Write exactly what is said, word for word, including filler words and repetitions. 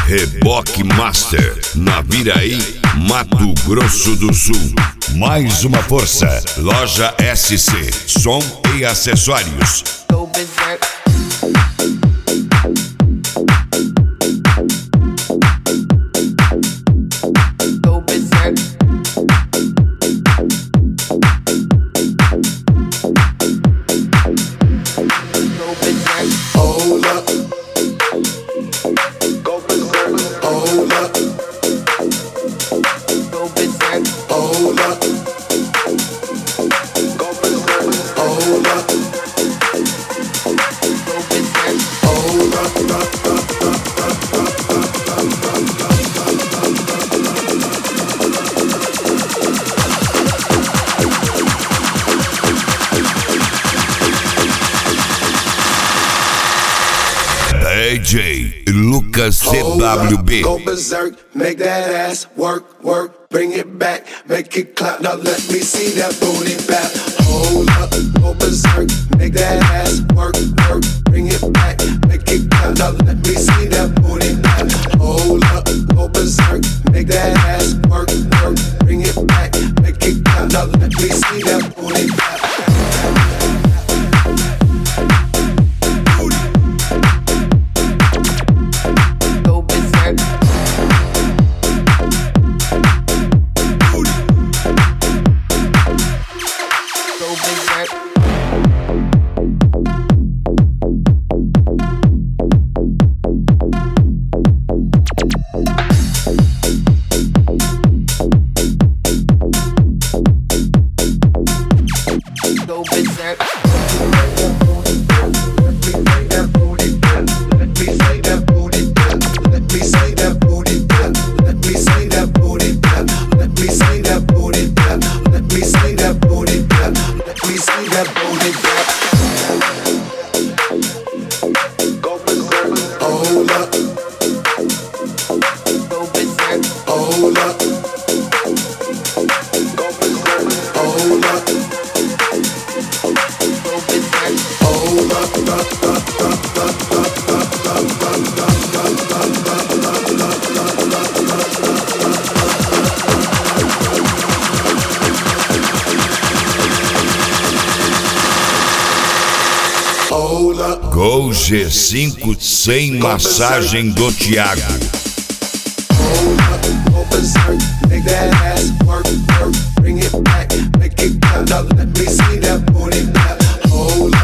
Reboque Master, Naviraí, Mato Grosso do Sul. Mais uma força. Loja S C, som e acessórios. Go berserk. Go berserk. Go berserk. Hold up. Go berserk. Hold up. Go berserk. Hold up. Go berserk. Hold up. Go berserk. Hold up. D J Lucas C W B. Go berserk, make that ass work, work. Bring it back, make it clap. Now let me see that booty back. Hold up, go berserk, make that ass work, work. Bring it back, make it clap. Now let me see that booty back. Hold up, go berserk, make that ass work, work. Bring it back, make it clap. Now let me see that booty back. Go berserk. Go berserk. Go berserk. Go berserk. Go berserk. Gol G cinco sem massagem do Thiago. Go berserk, make that ass work, work. Bring it back, make it clap. Now let me see that booty back. Hold